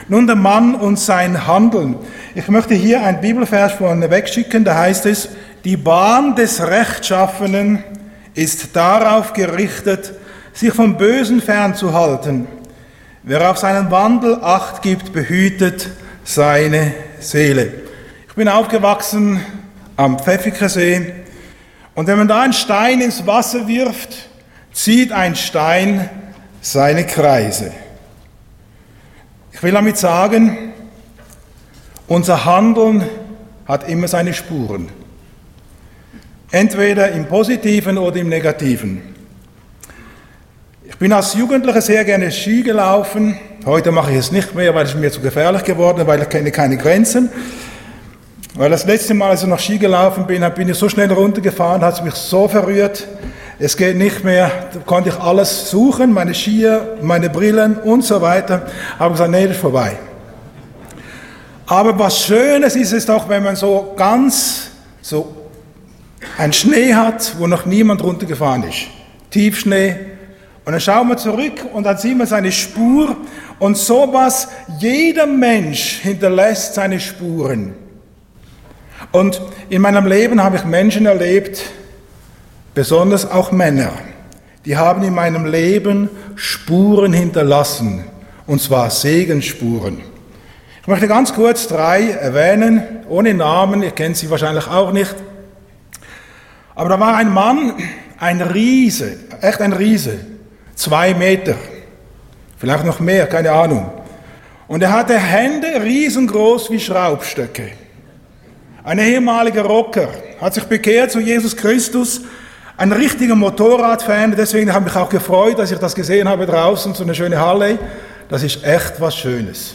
Nun der Mann und sein Handeln. Ich möchte hier einen Bibelvers vorneweg schicken, da heißt es, die Bahn des Rechtschaffenen ist darauf gerichtet, sich vom Bösen fernzuhalten. Wer auf seinen Wandel Acht gibt, behütet seine Seele. Ich bin aufgewachsen am Pfäffikersee und wenn man da einen Stein ins Wasser wirft, zieht ein Stein seine Kreise. Ich will damit sagen, unser Handeln hat immer seine Spuren. Entweder im Positiven oder im Negativen. Ich bin als Jugendlicher sehr gerne Ski gelaufen. Heute mache ich es nicht mehr, weil es mir zu gefährlich geworden ist, weil ich kenne keine Grenzen. Weil das letzte Mal, als ich noch Ski gelaufen bin ich so schnell runtergefahren, hat es mich so verrührt. Es geht nicht mehr, da konnte ich alles suchen, meine Skier, meine Brillen und so weiter. Habe gesagt, nee, das ist vorbei. Aber was Schönes ist es doch, wenn man so einen Schnee hat, wo noch niemand runtergefahren ist. Tiefschnee. Und dann schauen wir zurück und dann sehen wir seine Spur. Und sowas, jeder Mensch hinterlässt seine Spuren. Und in meinem Leben habe ich Menschen erlebt, besonders auch Männer, die haben in meinem Leben Spuren hinterlassen, und zwar Segensspuren. Ich möchte ganz kurz 3 erwähnen, ohne Namen, ihr kennt sie wahrscheinlich auch nicht. Aber da war ein Mann, ein Riese, echt ein Riese, 2 Meter, vielleicht noch mehr, keine Ahnung. Und er hatte Hände riesengroß wie Schraubstöcke. Ein ehemaliger Rocker, hat sich bekehrt zu Jesus Christus, ein richtiger Motorradfan, deswegen habe ich mich auch gefreut, dass ich das gesehen habe draußen, so eine schöne Harley. Das ist echt was Schönes.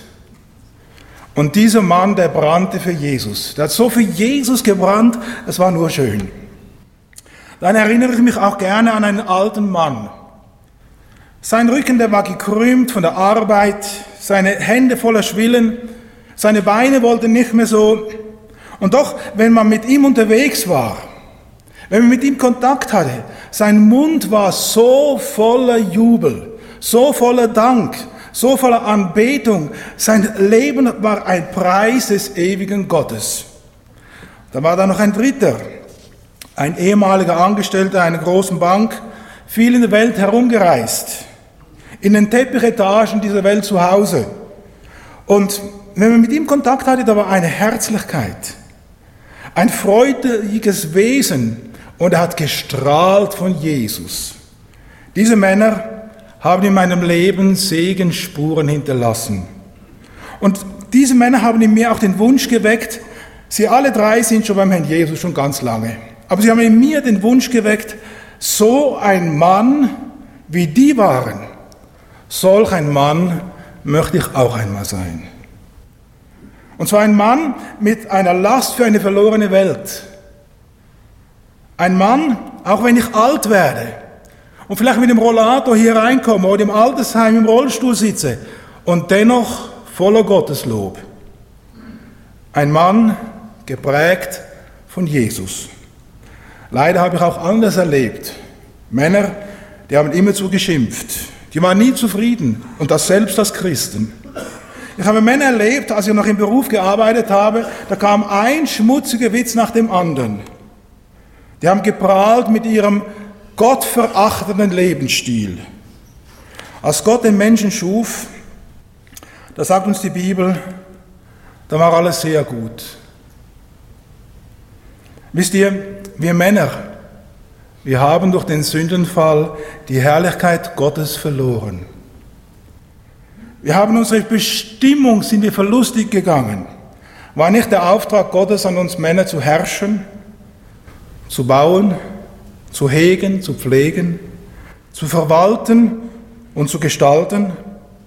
Und dieser Mann, der brannte für Jesus. Der hat so für Jesus gebrannt, es war nur schön. Dann erinnere ich mich auch gerne an einen alten Mann. Sein Rücken, der war gekrümmt von der Arbeit, seine Hände voller Schwillen, seine Beine wollten nicht mehr so. Und doch, wenn man mit ihm unterwegs war, wenn man mit ihm Kontakt hatte, sein Mund war so voller Jubel, so voller Dank, so voller Anbetung. Sein Leben war ein Preis des ewigen Gottes. Da war da noch ein dritter, ein ehemaliger Angestellter einer großen Bank, viel in der Welt herumgereist, in den Teppichetagen dieser Welt zu Hause. Und wenn man mit ihm Kontakt hatte, da war eine Herzlichkeit, ein freudiges Wesen und er hat gestrahlt von Jesus. Diese Männer haben in meinem Leben Segensspuren hinterlassen. Und diese Männer haben in mir auch den Wunsch geweckt, sie alle 3 sind schon beim Herrn Jesus schon ganz lange, aber sie haben in mir den Wunsch geweckt, so ein Mann wie die waren, solch ein Mann möchte ich auch einmal sein. Und zwar ein Mann mit einer Last für eine verlorene Welt. Ein Mann, auch wenn ich alt werde und vielleicht mit dem Rollator hier reinkomme oder im Altersheim im Rollstuhl sitze und dennoch voller Gotteslob. Ein Mann geprägt von Jesus. Leider habe ich auch anders erlebt. Männer, die haben immerzu geschimpft. Die waren nie zufrieden und das selbst als Christen. Ich habe Männer erlebt, als ich noch im Beruf gearbeitet habe, da kam ein schmutziger Witz nach dem anderen. Die haben geprahlt mit ihrem gottverachtenden Lebensstil. Als Gott den Menschen schuf, da sagt uns die Bibel, da war alles sehr gut. Wisst ihr, wir Männer, wir haben durch den Sündenfall die Herrlichkeit Gottes verloren. Wir haben unsere Bestimmung, sind wir verlustig gegangen. War nicht der Auftrag Gottes an uns Männer zu herrschen, zu bauen, zu hegen, zu pflegen, zu verwalten und zu gestalten?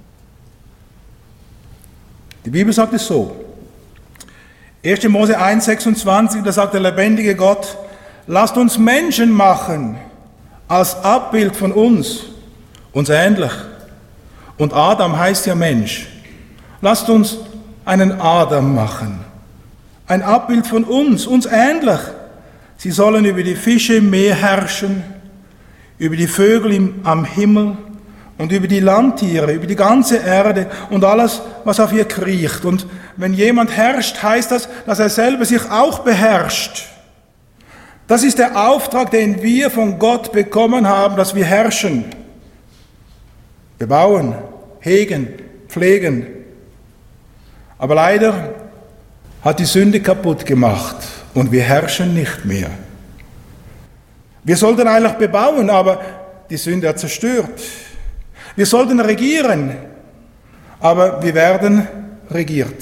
Die Bibel sagt es so. 1. Mose 1,26, da sagt der lebendige Gott, lasst uns Menschen machen als Abbild von uns ähnlich. Und Adam heißt ja Mensch. Lasst uns einen Adam machen. Ein Abbild von uns ähnlich. Sie sollen über die Fische im Meer herrschen, über die Vögel am Himmel und über die Landtiere, über die ganze Erde und alles, was auf ihr kriecht. Und wenn jemand herrscht, heißt das, dass er selber sich auch beherrscht. Das ist der Auftrag, den wir von Gott bekommen haben, dass wir herrschen, bebauen, hegen, pflegen. Aber leider hat die Sünde kaputt gemacht und wir herrschen nicht mehr. Wir sollten eigentlich bebauen, aber die Sünde hat zerstört. Wir sollten regieren, aber wir werden regiert.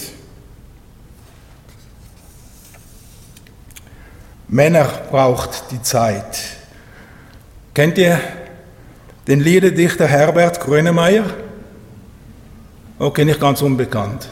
Männer braucht die Zeit. Kennt ihr den Liederdichter Herbert Grönemeyer? Okay, nicht ganz unbekannt.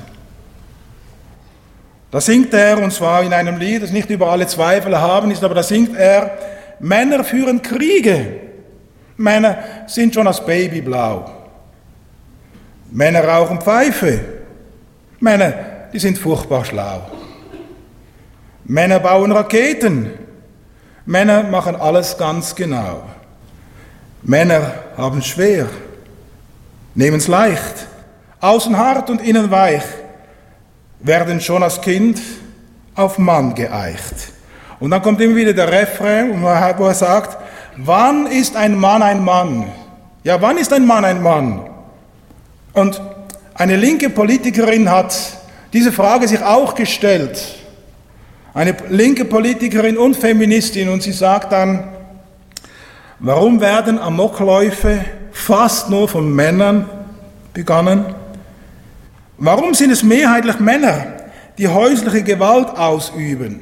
Da singt er, und zwar in einem Lied, das nicht über alle Zweifel erhaben ist, aber da singt er: Männer führen Kriege. Männer sind schon als Baby blau. Männer rauchen Pfeife. Männer, die sind furchtbar schlau. Männer bauen Raketen. Männer machen alles ganz genau. Männer haben es schwer, nehmen es leicht, außen hart und innen weich, werden schon als Kind auf Mann geeicht. Und dann kommt immer wieder der Refrain, wo er sagt: Wann ist ein Mann ein Mann? Ja, wann ist ein Mann ein Mann? Und eine linke Politikerin hat diese Frage sich auch gestellt. Eine linke Politikerin und Feministin, und sie sagt dann: Warum werden Amokläufe fast nur von Männern begangen? Warum sind es mehrheitlich Männer, die häusliche Gewalt ausüben?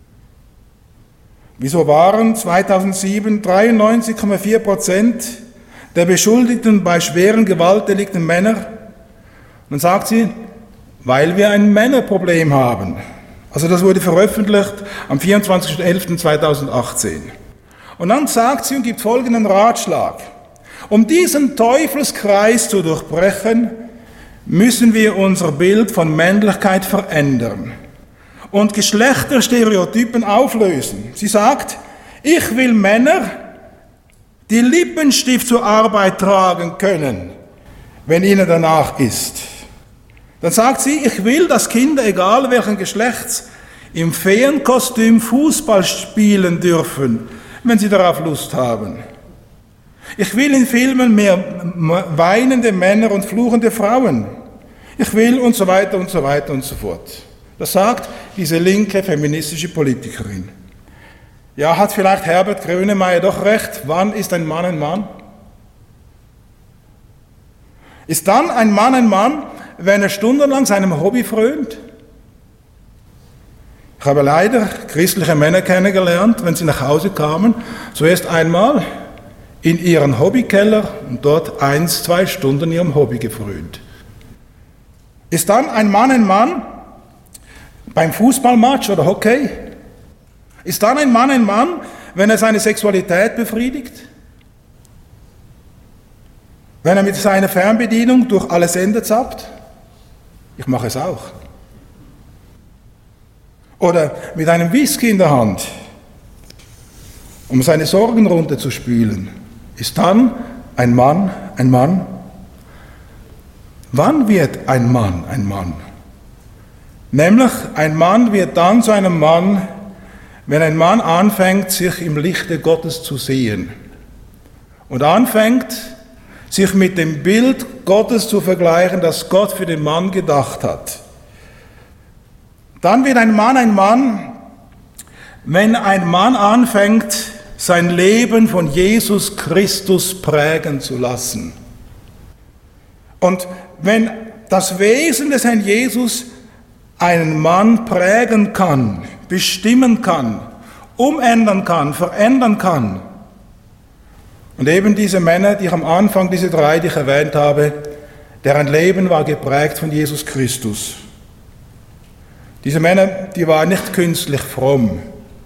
Wieso waren 2007 93,4% der Beschuldigten bei schweren Gewaltdelikten Männer? Dann sagt sie: Weil wir ein Männerproblem haben. Also das wurde veröffentlicht am 24.11.2018. Und dann sagt sie und gibt folgenden Ratschlag: Um diesen Teufelskreis zu durchbrechen, müssen wir unser Bild von Männlichkeit verändern und Geschlechterstereotypen auflösen. Sie sagt: Ich will Männer, die Lippenstift zur Arbeit tragen können, wenn ihnen danach ist. Dann sagt sie: Ich will, dass Kinder, egal welchen Geschlechts, im Feenkostüm Fußball spielen dürfen, wenn sie darauf Lust haben. Ich will in Filmen mehr weinende Männer und fluchende Frauen. Ich will und so weiter und so weiter und so fort. Das sagt diese linke feministische Politikerin. Ja, hat vielleicht Herbert Grönemeyer doch recht? Wann ist ein Mann ein Mann? Ist dann ein Mann, wenn er stundenlang seinem Hobby frönt? Ich habe leider christliche Männer kennengelernt, wenn sie nach Hause kamen, zuerst einmal in ihren Hobbykeller und dort 1-2 Stunden ihrem Hobby gefrönt. Ist dann ein Mann beim Fußballmatch oder Hockey? Ist dann ein Mann, wenn er seine Sexualität befriedigt? Wenn er mit seiner Fernbedienung durch alle Sender zappt? Ich mache es auch. Oder mit einem Whisky in der Hand, um seine Sorgen runterzuspülen. Ist dann ein Mann ein Mann? Wann wird ein Mann ein Mann? Nämlich ein Mann wird dann zu einem Mann, wenn ein Mann anfängt, sich im Lichte Gottes zu sehen und anfängt, sich mit dem Bild Gottes zu vergleichen, das Gott für den Mann gedacht hat. Dann wird ein Mann, wenn ein Mann anfängt, sein Leben von Jesus Christus prägen zu lassen. Und wenn das Wesen des Herrn Jesus einen Mann prägen kann, bestimmen kann, umändern kann, verändern kann. Und eben diese Männer, die ich am Anfang, diese 3, die ich erwähnt habe, deren Leben war geprägt von Jesus Christus. Diese Männer, die waren nicht künstlich fromm.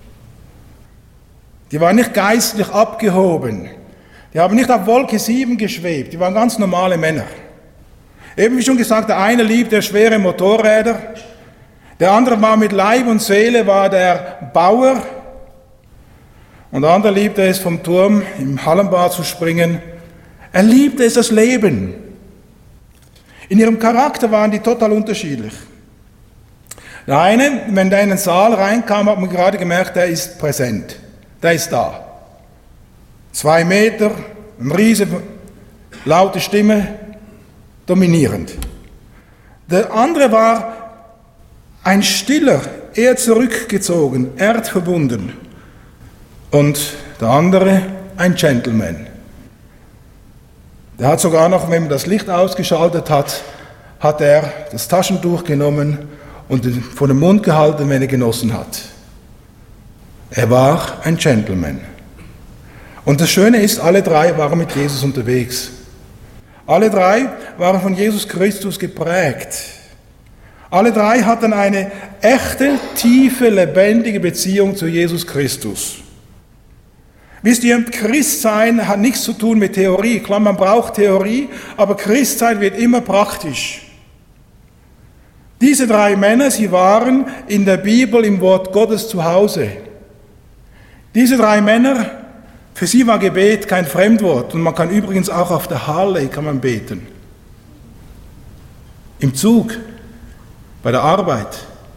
Die waren nicht geistlich abgehoben. Die haben nicht auf Wolke 7 geschwebt. Die waren ganz normale Männer. Eben wie schon gesagt, der eine liebte schwere Motorräder. Der andere war mit Leib und Seele, war der Bauer. Und der andere liebte es, vom Turm im Hallenbad zu springen. Er liebte es, das Leben. In ihrem Charakter waren die total unterschiedlich. Der eine, wenn der in den Saal reinkam, hat man gerade gemerkt, der ist präsent. Der ist da. 2 Meter, ein Riese, laute Stimme, dominierend. Der andere war ein Stiller, eher zurückgezogen, erdverbunden. Und der andere ein Gentleman. Der hat sogar noch, wenn man das Licht ausgeschaltet hat, hat er das Taschentuch genommen und vor den Mund gehalten, wenn er genossen hat. Er war ein Gentleman. Und das Schöne ist, alle 3 waren mit Jesus unterwegs. Alle 3 waren von Jesus Christus geprägt. Alle 3 hatten eine echte, tiefe, lebendige Beziehung zu Jesus Christus. Wisst ihr, Christsein hat nichts zu tun mit Theorie. Klar, man braucht Theorie, aber Christsein wird immer praktisch. Diese 3 Männer, sie waren in der Bibel im Wort Gottes zu Hause. Diese 3 Männer, für sie war Gebet kein Fremdwort. Und man kann übrigens auch auf der Harley kann man beten. Im Zug, bei der Arbeit.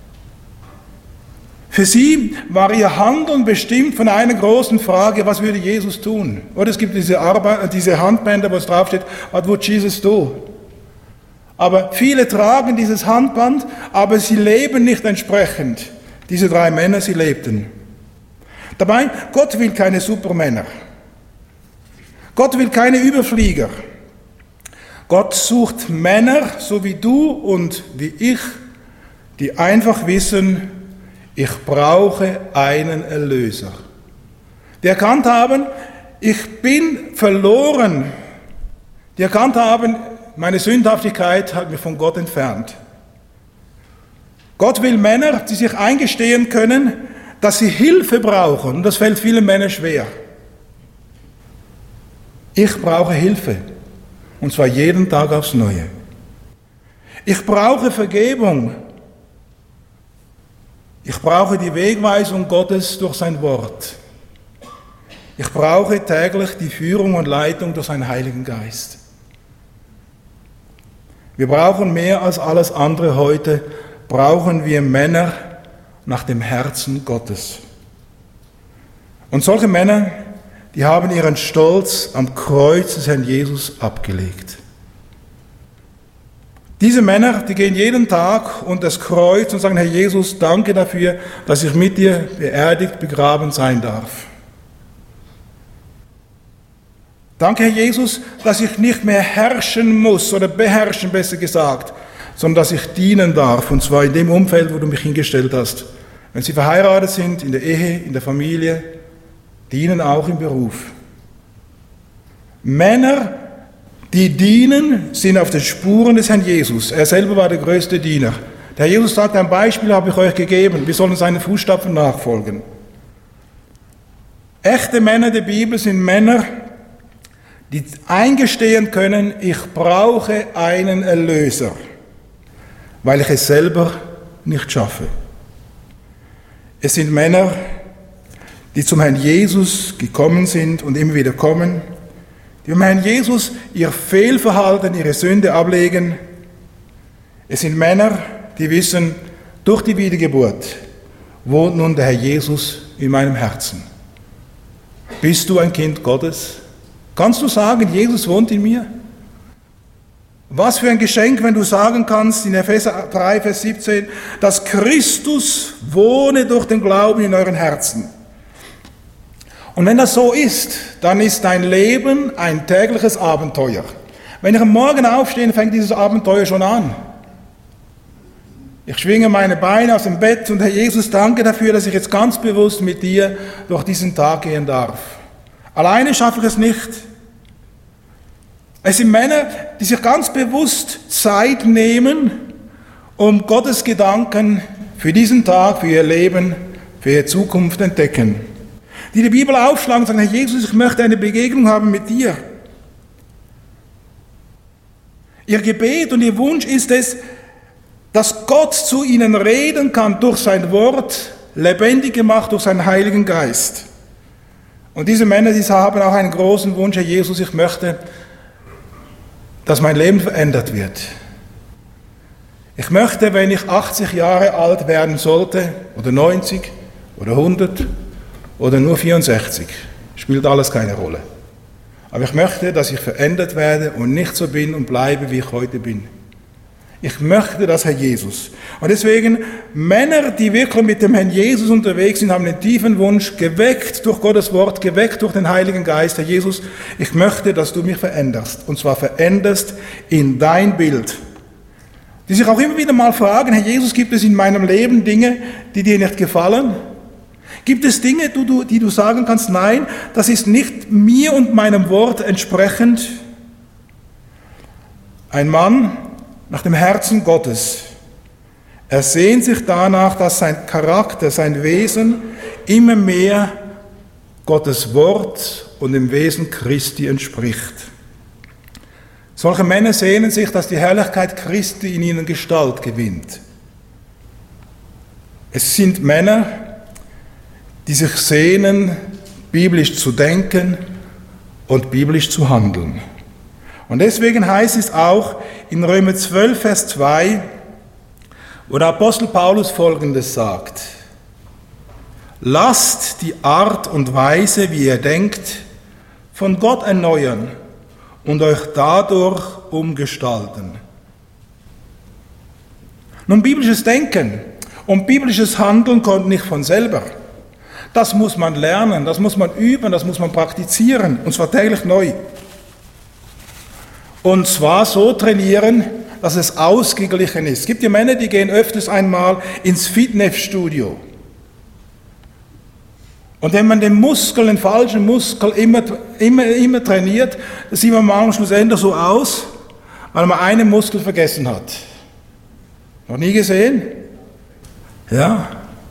Für sie war ihr Handeln bestimmt von einer großen Frage, was würde Jesus tun? Oder es gibt diese Handbänder, wo es draufsteht, what would Jesus do? Aber viele tragen dieses Handband, aber sie leben nicht entsprechend. Diese 3 Männer, sie lebten. Dabei, Gott will keine Supermänner. Gott will keine Überflieger. Gott sucht Männer, so wie du und wie ich, die einfach wissen, ich brauche einen Erlöser. Die erkannt haben, ich bin verloren. Die erkannt haben, meine Sündhaftigkeit hat mich von Gott entfernt. Gott will Männer, die sich eingestehen können, dass sie Hilfe brauchen. Und das fällt vielen Männern schwer. Ich brauche Hilfe. Und zwar jeden Tag aufs Neue. Ich brauche Vergebung. Ich brauche die Wegweisung Gottes durch sein Wort. Ich brauche täglich die Führung und Leitung durch seinen Heiligen Geist. Wir brauchen mehr als alles andere heute, brauchen wir Männer nach dem Herzen Gottes. Und solche Männer, die haben ihren Stolz am Kreuz des Herrn Jesus abgelegt. Diese Männer, die gehen jeden Tag unter das Kreuz und sagen, Herr Jesus, danke dafür, dass ich mit dir beerdigt, begraben sein darf. Danke, Herr Jesus, dass ich nicht mehr herrschen muss, oder beherrschen besser gesagt, sondern dass ich dienen darf, und zwar in dem Umfeld, wo du mich hingestellt hast. Wenn sie verheiratet sind, in der Ehe, in der Familie, dienen auch im Beruf. Männer, die dienen, sind auf den Spuren des Herrn Jesus. Er selber war der größte Diener. Der Herr Jesus sagt, ein Beispiel habe ich euch gegeben, wir sollen seinen Fußstapfen nachfolgen. Echte Männer der Bibel sind Männer, die eingestehen können, ich brauche einen Erlöser, weil ich es selber nicht schaffe. Es sind Männer, die zum Herrn Jesus gekommen sind und immer wieder kommen, die dem Herrn Jesus ihr Fehlverhalten, ihre Sünde ablegen. Es sind Männer, die wissen, durch die Wiedergeburt wohnt nun der Herr Jesus in meinem Herzen. Bist du ein Kind Gottes? Kannst du sagen, Jesus wohnt in mir? Was für ein Geschenk, wenn du sagen kannst, in Epheser 3, Vers 17, dass Christus wohne durch den Glauben in euren Herzen. Und wenn das so ist, dann ist dein Leben ein tägliches Abenteuer. Wenn ich am Morgen aufstehe, fängt dieses Abenteuer schon an. Ich schwinge meine Beine aus dem Bett und Herr Jesus, danke dafür, dass ich jetzt ganz bewusst mit dir durch diesen Tag gehen darf. Alleine schaffe ich es nicht. Es sind Männer, die sich ganz bewusst Zeit nehmen, um Gottes Gedanken für diesen Tag, für ihr Leben, für ihre Zukunft entdecken. Die Bibel aufschlagen und sagen, Herr Jesus, ich möchte eine Begegnung haben mit dir. Ihr Gebet und ihr Wunsch ist es, dass Gott zu ihnen reden kann durch sein Wort, lebendig gemacht durch seinen Heiligen Geist. Und diese Männer, die haben auch einen großen Wunsch, Herr Jesus, ich möchte, dass mein Leben verändert wird. Ich möchte, wenn ich 80 Jahre alt werden sollte, oder 90, oder 100, oder nur 64, spielt alles keine Rolle. Aber ich möchte, dass ich verändert werde und nicht so bin und bleibe, wie ich heute bin. Ich möchte das, Herr Jesus. Und deswegen, Männer, die wirklich mit dem Herrn Jesus unterwegs sind, haben einen tiefen Wunsch, geweckt durch Gottes Wort, geweckt durch den Heiligen Geist. Herr Jesus, ich möchte, dass du mich veränderst. Und zwar veränderst in dein Bild. Die sich auch immer wieder mal fragen, Herr Jesus, gibt es in meinem Leben Dinge, die dir nicht gefallen? Gibt es Dinge, die du sagen kannst, nein, das ist nicht mir und meinem Wort entsprechend? Ein Mann nach dem Herzen Gottes, er sehnt sich danach, dass sein Charakter, sein Wesen immer mehr Gottes Wort und dem Wesen Christi entspricht. Solche Männer sehnen sich, dass die Herrlichkeit Christi in ihnen Gestalt gewinnt. Es sind Männer, die sich sehnen, biblisch zu denken und biblisch zu handeln. Und deswegen heißt es auch in Römer 12, Vers 2, wo der Apostel Paulus Folgendes sagt: Lasst die Art und Weise, wie ihr denkt, von Gott erneuern und euch dadurch umgestalten. Nun, biblisches Denken und biblisches Handeln kommt nicht von selber. Das muss man lernen, das muss man üben, das muss man praktizieren, und zwar täglich neu. Und zwar so trainieren, dass es ausgeglichen ist. Es gibt ja Männer, die gehen öfters einmal ins Fitnessstudio. Und wenn man den falschen Muskel immer trainiert, dann sieht man mal schlussendlich so aus, weil man einen Muskel vergessen hat. Noch nie gesehen? Ja.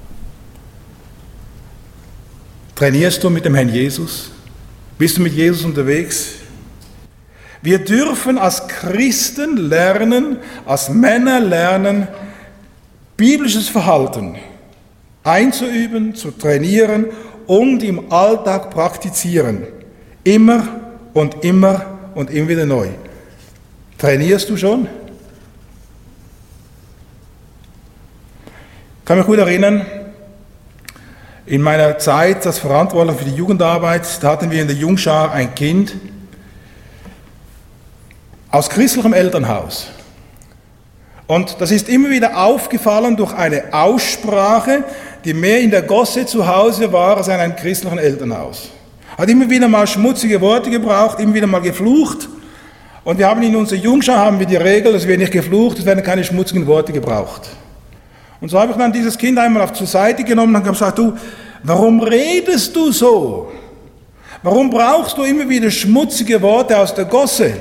Trainierst du mit dem Herrn Jesus? Bist du mit Jesus unterwegs? Wir dürfen als Christen lernen, als Männer lernen, biblisches Verhalten einzuüben, zu trainieren und im Alltag praktizieren. Immer und immer und immer wieder neu. Trainierst du schon? Ich kann mich gut erinnern, in meiner Zeit als Verantwortlicher für die Jugendarbeit, da hatten wir in der Jungschar ein Kind aus christlichem Elternhaus. Und das ist immer wieder aufgefallen durch eine Aussprache, die mehr in der Gosse zu Hause war als in einem christlichen Elternhaus. Hat immer wieder mal schmutzige Worte gebraucht, immer wieder mal geflucht. Und wir haben in unserer Jungschar haben wir die Regel, dass wir nicht geflucht, es werden keine schmutzigen Worte gebraucht. Und so habe ich dann dieses Kind einmal zur Seite genommen und habe gesagt, du, warum redest du so? Warum brauchst du immer wieder schmutzige Worte aus der Gosse?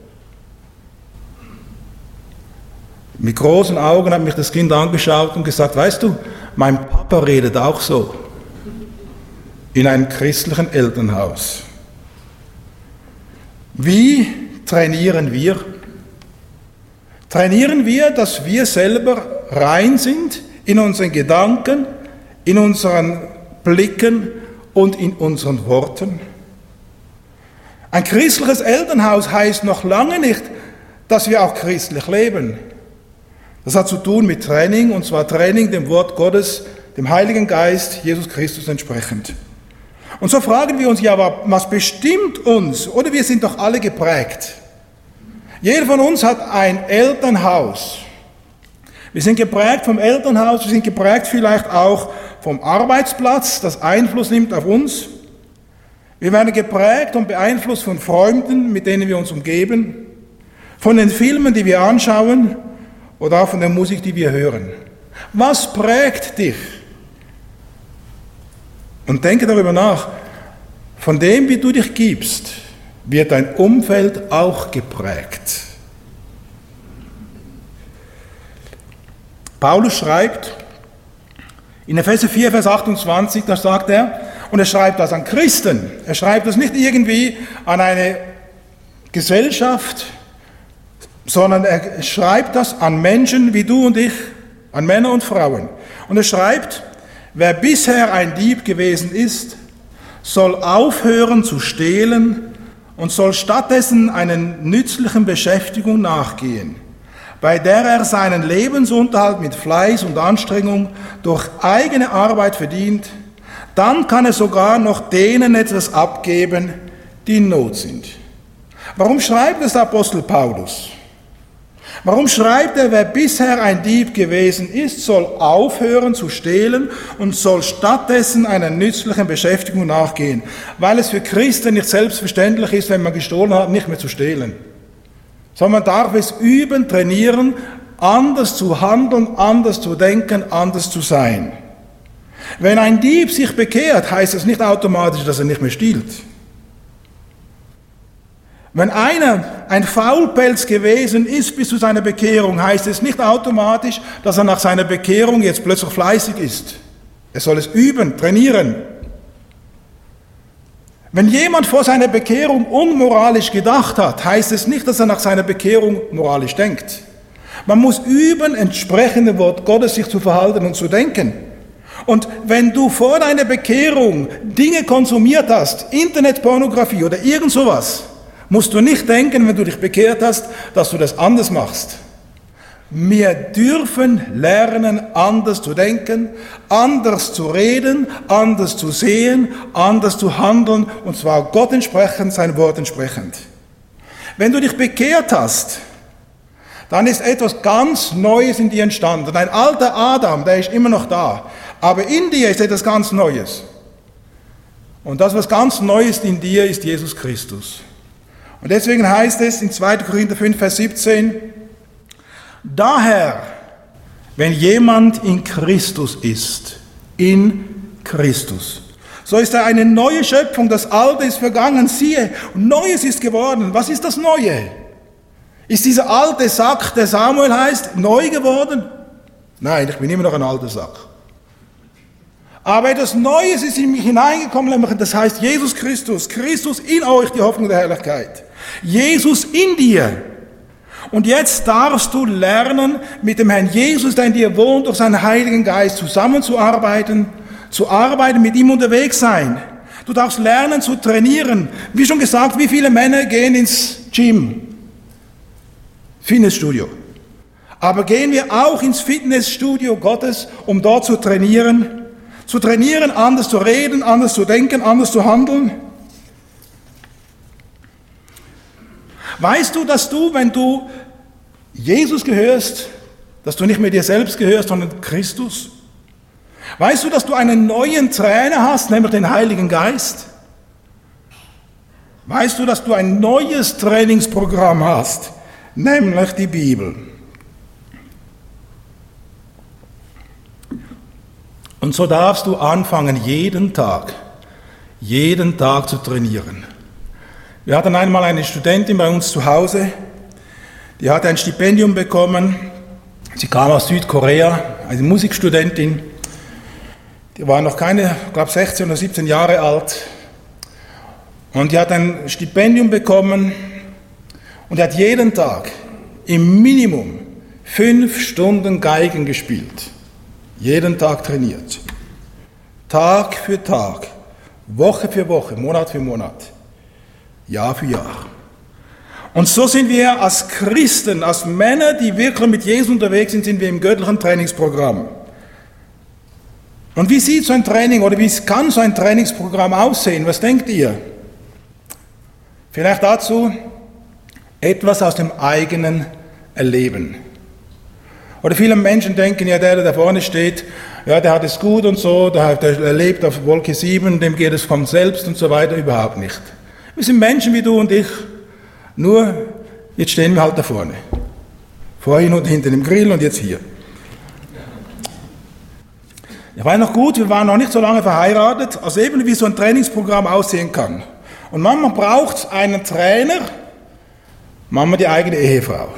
Mit großen Augen hat mich das Kind angeschaut und gesagt, weißt du, mein Papa redet auch so. In einem christlichen Elternhaus. Wie trainieren wir? Trainieren wir, dass wir selber rein sind in unseren Gedanken, in unseren Blicken und in unseren Worten? Ein christliches Elternhaus heißt noch lange nicht, dass wir auch christlich leben. Das hat zu tun mit Training, und zwar Training dem Wort Gottes, dem Heiligen Geist, Jesus Christus entsprechend. Und so fragen wir uns, ja, was bestimmt uns? Oder wir sind doch alle geprägt. Jeder von uns hat ein Elternhaus. Wir sind geprägt vom Elternhaus, wir sind geprägt vielleicht auch vom Arbeitsplatz, das Einfluss nimmt auf uns. Wir werden geprägt und beeinflusst von Freunden, mit denen wir uns umgeben, von den Filmen, die wir anschauen, oder auch von der Musik, die wir hören. Was prägt dich? Und denke darüber nach, von dem, wie du dich gibst, wird dein Umfeld auch geprägt. Paulus schreibt in Epheser 4, Vers 28, da sagt er, und er schreibt das an Christen, er schreibt das nicht irgendwie an eine Gesellschaft, sondern er schreibt das an Menschen wie du und ich, an Männer und Frauen. Und er schreibt, wer bisher ein Dieb gewesen ist, soll aufhören zu stehlen und soll stattdessen einer nützlichen Beschäftigung nachgehen, bei der er seinen Lebensunterhalt mit Fleiß und Anstrengung durch eigene Arbeit verdient, dann kann er sogar noch denen etwas abgeben, die in Not sind. Warum schreibt es der Apostel Paulus? Warum schreibt er, wer bisher ein Dieb gewesen ist, soll aufhören zu stehlen und soll stattdessen einer nützlichen Beschäftigung nachgehen? Weil es für Christen nicht selbstverständlich ist, wenn man gestohlen hat, nicht mehr zu stehlen. Sondern man darf es üben, trainieren, anders zu handeln, anders zu denken, anders zu sein. Wenn ein Dieb sich bekehrt, heißt es nicht automatisch, dass er nicht mehr stiehlt. Wenn einer ein Faulpelz gewesen ist bis zu seiner Bekehrung, heißt es nicht automatisch, dass er nach seiner Bekehrung jetzt plötzlich fleißig ist. Er soll es üben, trainieren. Wenn jemand vor seiner Bekehrung unmoralisch gedacht hat, heißt es nicht, dass er nach seiner Bekehrung moralisch denkt. Man muss üben, entsprechend dem Wort Gottes sich zu verhalten und zu denken. Und wenn du vor deiner Bekehrung Dinge konsumiert hast, Internetpornografie oder irgend sowas, musst du nicht denken, wenn du dich bekehrt hast, dass du das anders machst. Wir dürfen lernen, anders zu denken, anders zu reden, anders zu sehen, anders zu handeln, und zwar Gott entsprechend, sein Wort entsprechend. Wenn du dich bekehrt hast, dann ist etwas ganz Neues in dir entstanden. Dein alter Adam, der ist immer noch da, aber in dir ist etwas ganz Neues. Und das, was ganz neu ist in dir, ist Jesus Christus. Und deswegen heißt es in 2. Korinther 5, Vers 17, daher, wenn jemand in Christus ist, in Christus, so ist er eine neue Schöpfung, das Alte ist vergangen, siehe, Neues ist geworden. Was ist das Neue? Ist dieser alte Sack, der Samuel heißt, neu geworden? Nein, ich bin immer noch ein alter Sack. Aber etwas Neues ist in mich hineingekommen, nämlich das heißt Jesus Christus, Christus in euch, die Hoffnung der Herrlichkeit. Jesus in dir. Und jetzt darfst du lernen, mit dem Herrn Jesus, der in dir wohnt, durch seinen Heiligen Geist zusammenzuarbeiten, mit ihm unterwegs sein. Du darfst lernen zu trainieren. Wie schon gesagt, wie viele Männer gehen ins Gym, Fitnessstudio. Aber gehen wir auch ins Fitnessstudio Gottes, um dort zu trainieren, anders zu reden, anders zu denken, anders zu handeln? Weißt du, dass du, wenn du Jesus gehörst, dass du nicht mehr dir selbst gehörst, sondern Christus? Weißt du, dass du einen neuen Trainer hast, nämlich den Heiligen Geist? Weißt du, dass du ein neues Trainingsprogramm hast, nämlich die Bibel? Und so darfst du anfangen, jeden Tag zu trainieren. Wir hatten einmal eine Studentin bei uns zu Hause, die hatte ein Stipendium bekommen. Sie kam aus Südkorea, eine Musikstudentin. Die war noch keine, ich glaube 16 oder 17 Jahre alt. Und die hat ein Stipendium bekommen und die hat jeden Tag im Minimum 5 Stunden Geigen gespielt. Jeden Tag trainiert. Tag für Tag, Woche für Woche, Monat für Monat, Jahr für Jahr. Und so sind wir als Christen, als Männer, die wirklich mit Jesus unterwegs sind, sind wir im göttlichen Trainingsprogramm. Und wie sieht so ein Training oder wie kann so ein Trainingsprogramm aussehen? Was denkt ihr? Vielleicht dazu etwas aus dem eigenen Erleben. Oder viele Menschen denken, ja, der da vorne steht, ja, der hat es gut und so, der lebt auf Wolke 7, dem geht es von selbst und so weiter, überhaupt nicht. Wir sind Menschen wie du und ich, nur jetzt stehen wir halt da vorne. Vorhin und hinten im Grill und jetzt hier. Ich weiß noch gut, wir waren noch nicht so lange verheiratet, also eben wie so ein Trainingsprogramm aussehen kann. Und manchmal braucht es einen Trainer, manchmal die eigene Ehefrau.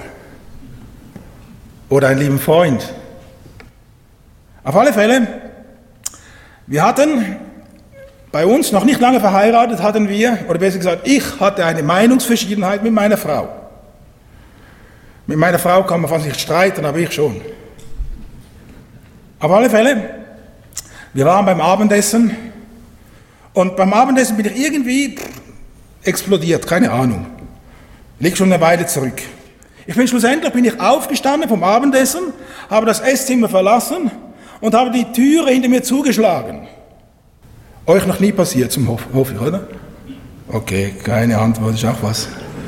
Oder einen lieben Freund. Auf alle Fälle, wir hatten bei uns, noch nicht lange verheiratet, hatten wir, oder besser gesagt, ich hatte eine Meinungsverschiedenheit mit meiner Frau. Mit meiner Frau kann man fast nicht streiten, aber ich schon. Auf alle Fälle, wir waren beim Abendessen und beim Abendessen bin ich irgendwie explodiert, keine Ahnung. Liegt schon eine Weile zurück. Schlussendlich bin ich aufgestanden vom Abendessen, habe das Esszimmer verlassen und habe die Türe hinter mir zugeschlagen. Euch noch nie passiert, zum hoffe ich, oder? Okay, keine Antwort, ist auch was.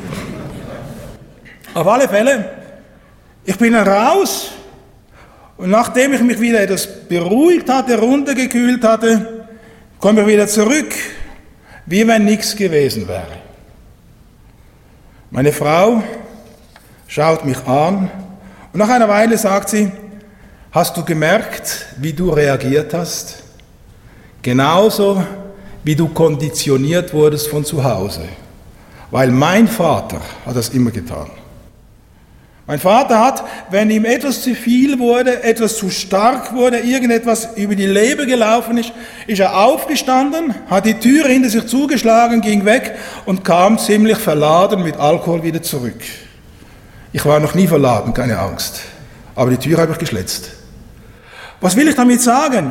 Auf alle Fälle, ich bin raus und nachdem ich mich wieder etwas beruhigt hatte, runtergekühlt hatte, komme ich wieder zurück, wie wenn nichts gewesen wäre. Meine Frau schaut mich an und nach einer Weile sagt sie, hast du gemerkt, wie du reagiert hast? Genauso, wie du konditioniert wurdest von zu Hause. Weil mein Vater hat das immer getan. Mein Vater hat, wenn ihm etwas zu viel wurde, etwas zu stark wurde, irgendetwas über die Leber gelaufen ist er aufgestanden, hat die Türe hinter sich zugeschlagen, ging weg und kam ziemlich verladen mit Alkohol wieder zurück. Ich war noch nie verladen, keine Angst. Aber die Tür habe ich geschlitzt. Was will ich damit sagen?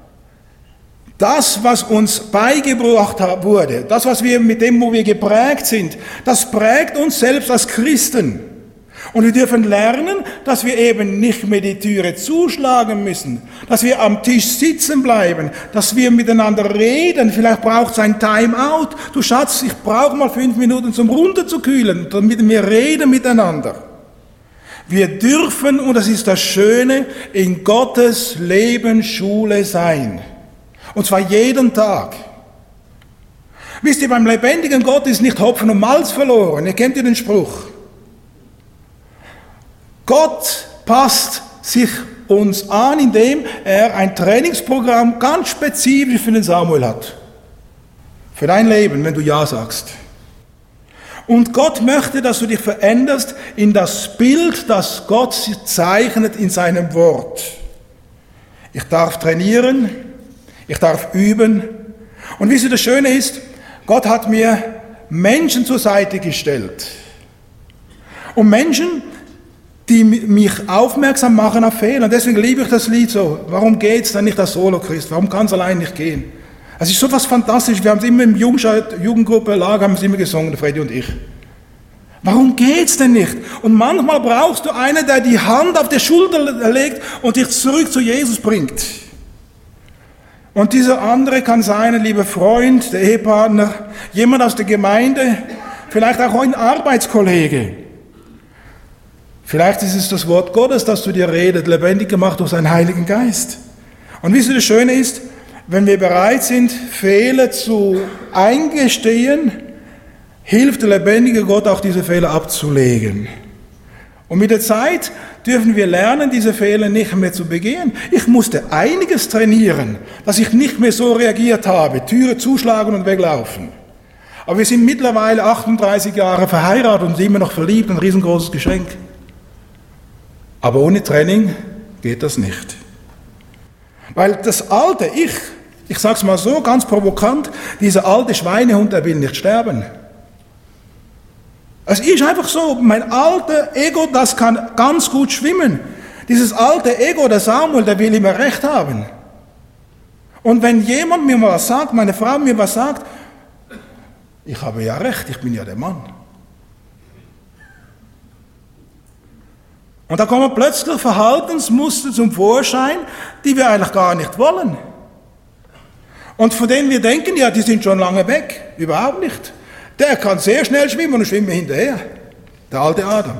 Das, was uns beigebracht wurde, das, was wir mit dem, wo wir geprägt sind, das prägt uns selbst als Christen. Und wir dürfen lernen, dass wir eben nicht mehr die Türe zuschlagen müssen, dass wir am Tisch sitzen bleiben, dass wir miteinander reden. Vielleicht braucht es ein Timeout. Du Schatz, ich brauche mal 5 Minuten zum runterzukühlen, damit wir reden miteinander. Wir dürfen, und das ist das Schöne, in Gottes Lebensschule sein. Und zwar jeden Tag. Wisst ihr, beim lebendigen Gott ist nicht Hopfen und Malz verloren. Ihr kennt ja den Spruch. Gott passt sich uns an, indem er ein Trainingsprogramm ganz spezifisch für den Samuel hat. Für dein Leben, wenn du Ja sagst. Und Gott möchte, dass du dich veränderst in das Bild, das Gott zeichnet in seinem Wort. Ich darf trainieren, ich darf üben. Und wisst ihr, das Schöne ist, Gott hat mir Menschen zur Seite gestellt. Und Menschen, die mich aufmerksam machen auf Fehler. Und deswegen liebe ich das Lied so. Warum geht es dann nicht als Solo-Christ? Warum kann es allein nicht gehen? Es ist so was Fantastisches. Wir haben es immer im Jugendgruppe Lager haben es immer gesungen, Freddy und ich. Warum geht's denn nicht? Und manchmal brauchst du einen, der die Hand auf die Schulter legt und dich zurück zu Jesus bringt. Und dieser andere kann sein, ein lieber Freund, der Ehepartner, jemand aus der Gemeinde, vielleicht auch ein Arbeitskollege. Vielleicht ist es das Wort Gottes, das zu dir redet, lebendig gemacht durch seinen Heiligen Geist. Und wisst ihr, das Schöne ist, wenn wir bereit sind, Fehler zu eingestehen, hilft der lebendige Gott auch, diese Fehler abzulegen. Und mit der Zeit dürfen wir lernen, diese Fehler nicht mehr zu begehen. Ich musste einiges trainieren, dass ich nicht mehr so reagiert habe, Türe zuschlagen und weglaufen. Aber wir sind mittlerweile 38 Jahre verheiratet und sind immer noch verliebt, ein riesengroßes Geschenk. Aber ohne Training geht das nicht. Weil das alte ich sage es mal so ganz provokant, dieser alte Schweinehund, der will nicht sterben. Es ist einfach so, mein alter Ego, das kann ganz gut schwimmen. Dieses alte Ego, der Samuel, der will immer Recht haben. Und wenn jemand mir was sagt, meine Frau mir was sagt, ich habe ja Recht, ich bin ja der Mann. Und da kommen plötzlich Verhaltensmuster zum Vorschein, die wir eigentlich gar nicht wollen. Und von denen wir denken, ja, die sind schon lange weg. Überhaupt nicht. Der kann sehr schnell schwimmen und schwimmen hinterher. Der alte Adam.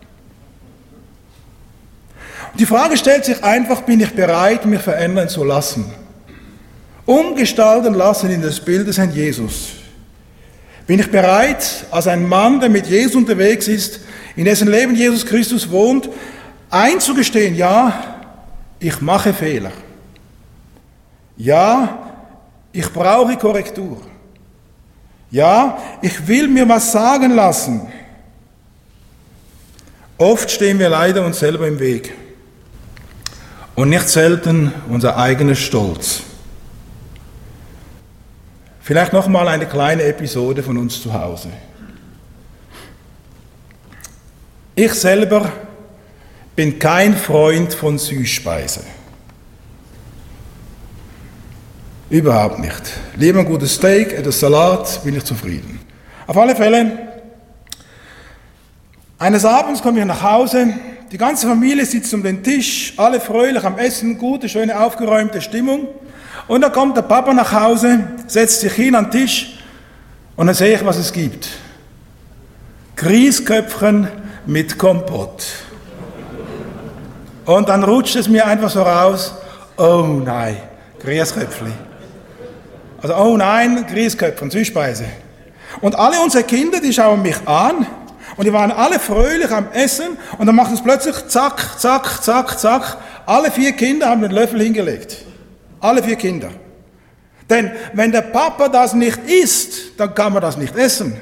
Und die Frage stellt sich einfach, bin ich bereit, mich verändern zu lassen? Umgestalten lassen in das Bild des Herrn Jesus. Bin ich bereit, als ein Mann, der mit Jesus unterwegs ist, in dessen Leben Jesus Christus wohnt, einzugestehen, ja, ich mache Fehler. Ja, ich brauche Korrektur. Ja, ich will mir was sagen lassen. Oft stehen wir leider uns selber im Weg. Und nicht selten unser eigener Stolz. Vielleicht nochmal eine kleine Episode von uns zu Hause. Ich selber bin kein Freund von Süßspeise. Überhaupt nicht. Lieber ein gutes Steak, etwas Salat, bin ich zufrieden. Auf alle Fälle, eines Abends komme ich nach Hause, die ganze Familie sitzt um den Tisch, alle fröhlich am Essen, gute, schöne, aufgeräumte Stimmung. Und dann kommt der Papa nach Hause, setzt sich hin an den Tisch und dann sehe ich, was es gibt. Grießköpfchen mit Kompott. Und dann rutscht es mir einfach so raus, oh nein, Grießköpfchen. Also oh nein, Grießköpfchen, Süßspeise. Und alle unsere Kinder, die schauen mich an und die waren alle fröhlich am Essen und dann macht es plötzlich zack, zack, zack, zack. Alle 4 Kinder haben den Löffel hingelegt. Alle 4 Kinder. Denn wenn der Papa das nicht isst, dann kann man das nicht essen.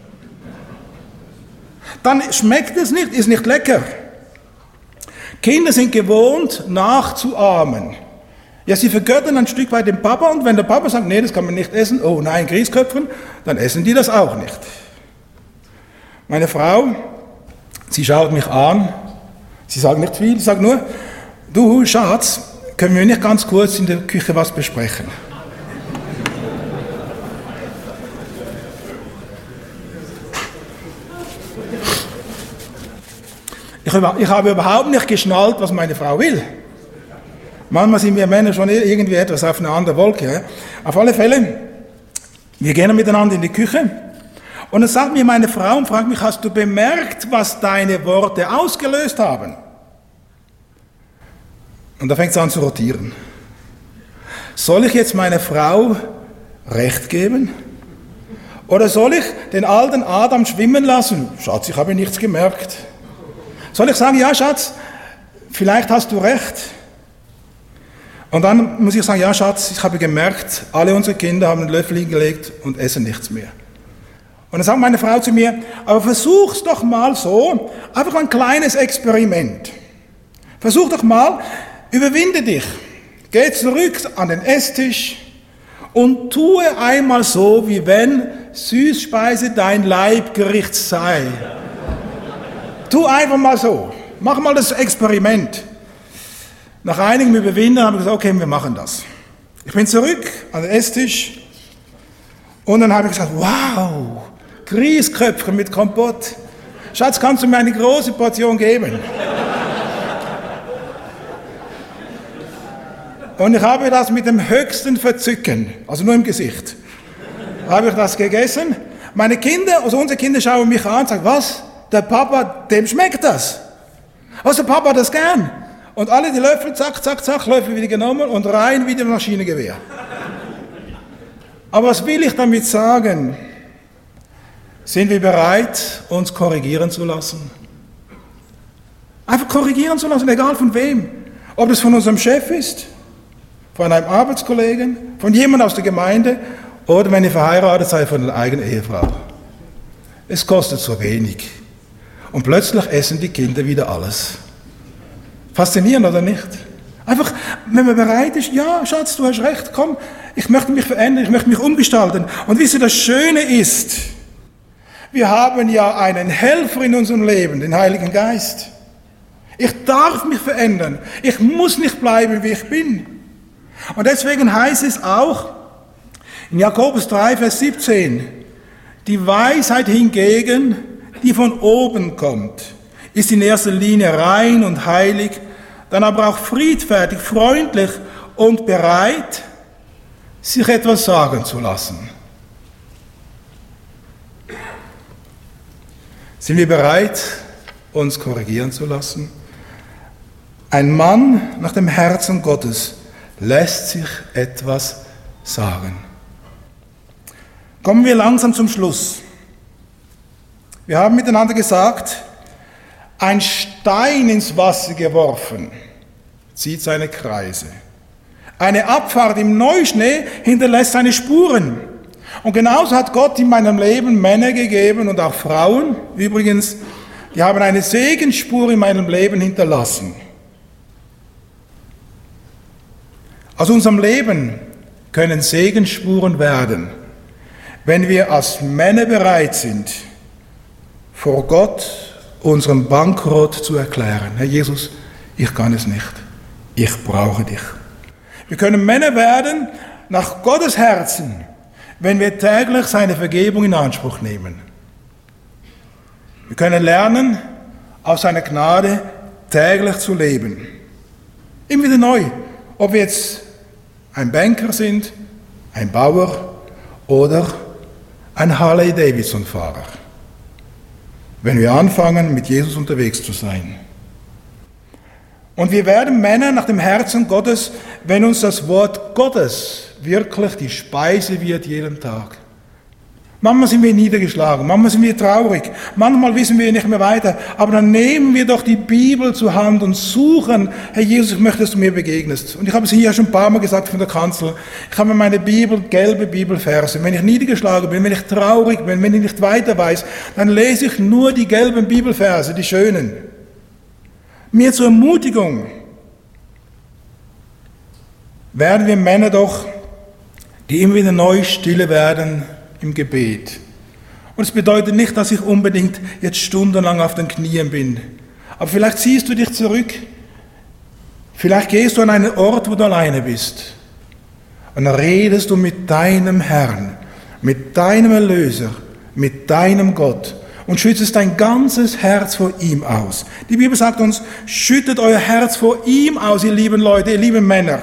Dann schmeckt es nicht, ist nicht lecker. Kinder sind gewohnt, nachzuahmen. Ja, sie vergöttern ein Stück weit den Papa und wenn der Papa sagt, nee, das kann man nicht essen, oh nein, Grießköpfchen, dann essen die das auch nicht. Meine Frau, sie schaut mich an, sie sagt nicht viel, sie sagt nur, du Schatz, können wir nicht ganz kurz in der Küche was besprechen? Ich habe überhaupt nicht geschnallt, was meine Frau will. Manchmal sind wir Männer schon irgendwie etwas auf einer anderen Wolke. Ja? Auf alle Fälle, wir gehen miteinander in die Küche und dann sagt mir meine Frau und fragt mich, hast du bemerkt, was deine Worte ausgelöst haben? Und da fängt es an zu rotieren. Soll ich jetzt meiner Frau Recht geben? Oder soll ich den alten Adam schwimmen lassen? Schatz, ich habe nichts gemerkt. Soll ich sagen, ja Schatz, vielleicht hast du recht? Und dann muss ich sagen, ja Schatz, ich habe gemerkt, alle unsere Kinder haben den Löffel hingelegt und essen nichts mehr. Und dann sagt meine Frau zu mir, aber versuch's doch mal so, einfach ein kleines Experiment. Versuch doch mal, überwinde dich, geh zurück an den Esstisch und tue einmal so, wie wenn Süßspeise dein Leibgericht sei. Tu einfach mal so, mach mal das Experiment. Nach einigem Überwinden haben wir gesagt, okay, wir machen das. Ich bin zurück an den Esstisch und dann habe ich gesagt, wow, Grießköpfchen mit Kompott. Schatz, kannst du mir eine große Portion geben? Und ich habe das mit dem höchsten Verzücken, also nur im Gesicht, habe ich das gegessen. Meine Kinder, also unsere Kinder schauen mich an und sagen, was? Der Papa, dem schmeckt das. Also der Papa hat das gern. Und alle die Löffel, zack, zack, zack, Löffel wieder genommen und rein wie dem Maschinengewehr. Aber was will ich damit sagen? Sind wir bereit, uns korrigieren zu lassen? Einfach korrigieren zu lassen, egal von wem. Ob das von unserem Chef ist, von einem Arbeitskollegen, von jemandem aus der Gemeinde oder wenn ihr verheiratet seid, von der eigenen Ehefrau. Es kostet so wenig. Und plötzlich essen die Kinder wieder alles. Faszinierend, oder nicht? Einfach, wenn man bereit ist, ja, Schatz, du hast recht, komm, ich möchte mich verändern, ich möchte mich umgestalten. Und wisst ihr, das Schöne ist, wir haben ja einen Helfer in unserem Leben, den Heiligen Geist. Ich darf mich verändern. Ich muss nicht bleiben, wie ich bin. Und deswegen heißt es auch in Jakobus 3, Vers 17, die Weisheit hingegen, die von oben kommt, ist in erster Linie rein und heilig, dann aber auch friedfertig, freundlich und bereit, sich etwas sagen zu lassen. Sind wir bereit, uns korrigieren zu lassen? Ein Mann nach dem Herzen Gottes lässt sich etwas sagen. Kommen wir langsam zum Schluss. Wir haben miteinander gesagt, ein Stein ins Wasser geworfen, zieht seine Kreise. Eine Abfahrt im Neuschnee hinterlässt seine Spuren. Und genauso hat Gott in meinem Leben Männer gegeben und auch Frauen, übrigens, die haben eine Segensspur in meinem Leben hinterlassen. Aus unserem Leben können Segensspuren werden, wenn wir als Männer bereit sind, vor Gott unseren Bankrott zu erklären. Herr Jesus, ich kann es nicht. Ich brauche dich. Wir können Männer werden nach Gottes Herzen, wenn wir täglich seine Vergebung in Anspruch nehmen. Wir können lernen, aus seiner Gnade täglich zu leben. Immer wieder neu, ob wir jetzt ein Banker sind, ein Bauer oder ein Harley-Davidson-Fahrer. Wenn wir anfangen, mit Jesus unterwegs zu sein. Und wir werden Männer nach dem Herzen Gottes, wenn uns das Wort Gottes wirklich die Speise wird jeden Tag. Manchmal sind wir niedergeschlagen, manchmal sind wir traurig, manchmal wissen wir nicht mehr weiter, aber dann nehmen wir doch die Bibel zur Hand und suchen, Herr Jesus, ich möchte, dass du mir begegnest. Und ich habe es hier schon ein paar Mal gesagt von der Kanzel, ich habe meine Bibel, gelbe Bibelverse. Wenn ich niedergeschlagen bin, wenn ich traurig bin, wenn ich nicht weiter weiß, dann lese ich nur die gelben Bibelverse, die schönen. Mir zur Ermutigung werden wir Männer doch, die immer wieder neu stille werden im Gebet. Und es bedeutet nicht, dass ich unbedingt jetzt stundenlang auf den Knien bin. Aber vielleicht ziehst du dich zurück. Vielleicht gehst du an einen Ort, wo du alleine bist. Und dann redest du mit deinem Herrn, mit deinem Erlöser, mit deinem Gott. Und schüttest dein ganzes Herz vor ihm aus. Die Bibel sagt uns, schüttet euer Herz vor ihm aus, ihr lieben Leute, ihr lieben Männer.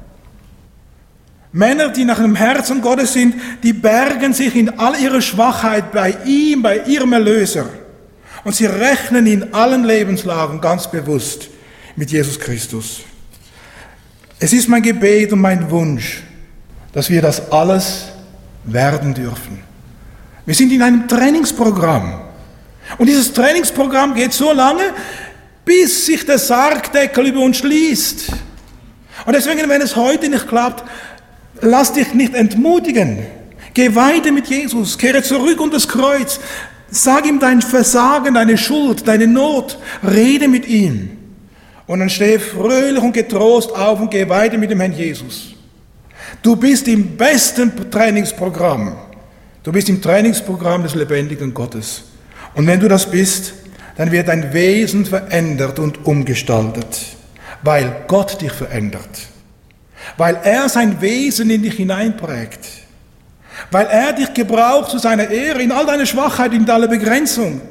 Männer, die nach dem Herzen Gottes sind, die bergen sich in all ihrer Schwachheit bei ihm, bei ihrem Erlöser. Und sie rechnen in allen Lebenslagen ganz bewusst mit Jesus Christus. Es ist mein Gebet und mein Wunsch, dass wir das alles werden dürfen. Wir sind in einem Trainingsprogramm. Und dieses Trainingsprogramm geht so lange, bis sich der Sargdeckel über uns schließt. Und deswegen, wenn es heute nicht klappt, lass dich nicht entmutigen. Geh weiter mit Jesus, kehre zurück unter das Kreuz. Sag ihm dein Versagen, deine Schuld, deine Not. Rede mit ihm. Und dann stehe fröhlich und getrost auf und geh weiter mit dem Herrn Jesus. Du bist im besten Trainingsprogramm. Du bist im Trainingsprogramm des lebendigen Gottes. Und wenn du das bist, dann wird dein Wesen verändert und umgestaltet, weil Gott dich verändert, weil er sein Wesen in dich hineinprägt, weil er dich gebraucht zu seiner Ehre, in all deiner Schwachheit, in aller Begrenzung.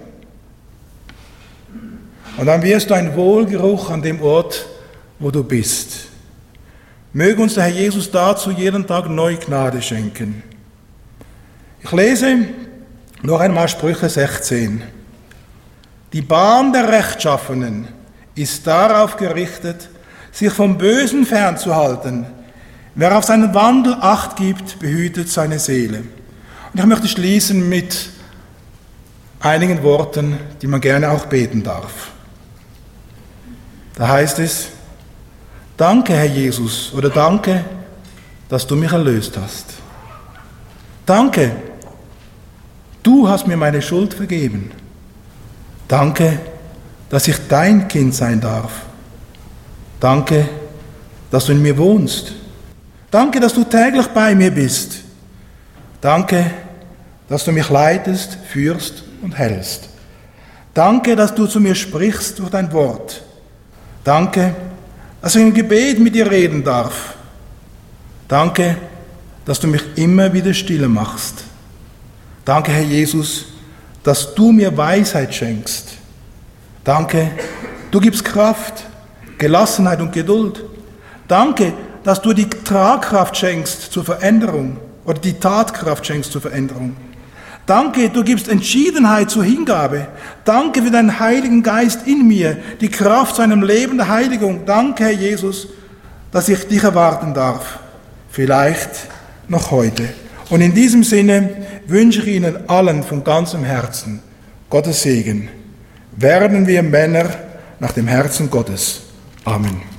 Und dann wirst du ein Wohlgeruch an dem Ort, wo du bist. Möge uns der Herr Jesus dazu jeden Tag neu Gnade schenken. Ich lese noch einmal Sprüche 16. Die Bahn der Rechtschaffenen ist darauf gerichtet, sich vom Bösen fernzuhalten. Wer auf seinen Wandel Acht gibt, behütet seine Seele. Und ich möchte schließen mit einigen Worten, die man gerne auch beten darf. Da heißt es, danke, Herr Jesus, oder danke, dass du mich erlöst hast. Danke, du hast mir meine Schuld vergeben. Danke, dass ich dein Kind sein darf. Danke, dass du in mir wohnst. Danke, dass du täglich bei mir bist. Danke, dass du mich leitest, führst und hältst. Danke, dass du zu mir sprichst durch dein Wort. Danke, dass ich im Gebet mit dir reden darf. Danke, dass du mich immer wieder stille machst. Danke, Herr Jesus, dass du mir Weisheit schenkst. Danke, du gibst Kraft, Gelassenheit und Geduld. Danke, dass du die Tragkraft schenkst zur Veränderung oder die Tatkraft schenkst zur Veränderung. Danke, du gibst Entschiedenheit zur Hingabe. Danke für deinen Heiligen Geist in mir, die Kraft zu einem Leben der Heiligung. Danke, Herr Jesus, dass ich dich erwarten darf. Vielleicht noch heute. Und in diesem Sinne wünsche ich Ihnen allen von ganzem Herzen Gottes Segen. Werden wir Männer nach dem Herzen Gottes. Amen.